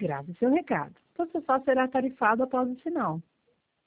grave seu recado. Você só será tarifado após o sinal.